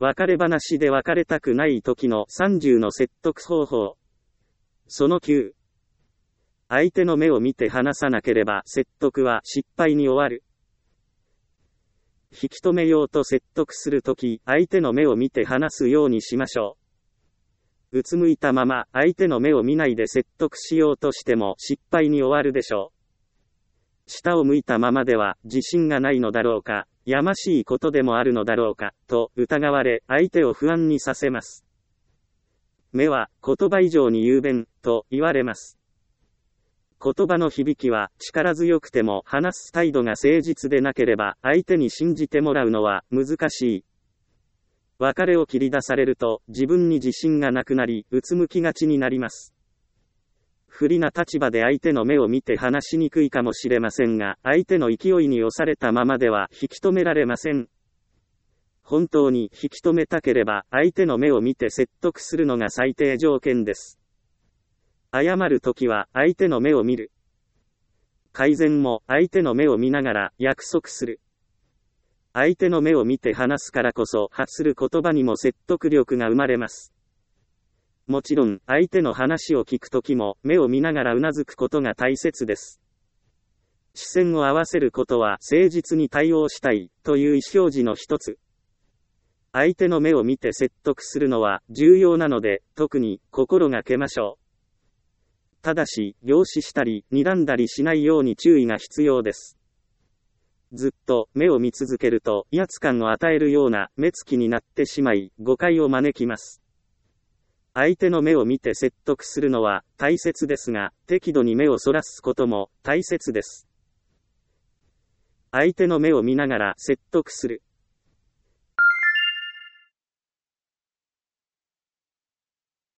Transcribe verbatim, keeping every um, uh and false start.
別れ話で別れたくない時のさんじゅうの説得方法。そのきゅう。相手の目を見て話さなければ説得は失敗に終わる。引き止めようと説得するとき、相手の目を見て話すようにしましょう。うつむいたまま相手の目を見ないで説得しようとしても失敗に終わるでしょう。下を向いたままでは自信がないのだろうか、やましいことでもあるのだろうか、と疑われ相手を不安にさせます。目は言葉以上に雄弁、と言われます。言葉の響きは力強くても話す態度が誠実でなければ相手に信じてもらうのは難しい。別れを切り出されると自分に自信がなくなりうつむきがちになります。不利な立場で相手の目を見て話しにくいかもしれませんが、相手の勢いに押されたままでは引き止められません。本当に引き止めたければ相手の目を見て説得するのが最低条件です。謝るときは相手の目を見る。改善も相手の目を見ながら約束する。相手の目を見て話すからこそ発する言葉にも説得力が生まれます。もちろん相手の話を聞くときも目を見ながらうなずくことが大切です。視線を合わせることは誠実に対応したいという意思表示の一つ。相手の目を見て説得するのは重要なので、特に心がけましょう。ただし、凝視したり、睨んだりしないように注意が必要です。ずっと目を見続けると威圧感を与えるような目つきになってしまい、誤解を招きます。相手の目を見て説得するのは大切ですが、適度に目をそらすことも大切です。相手の目を見ながら説得する。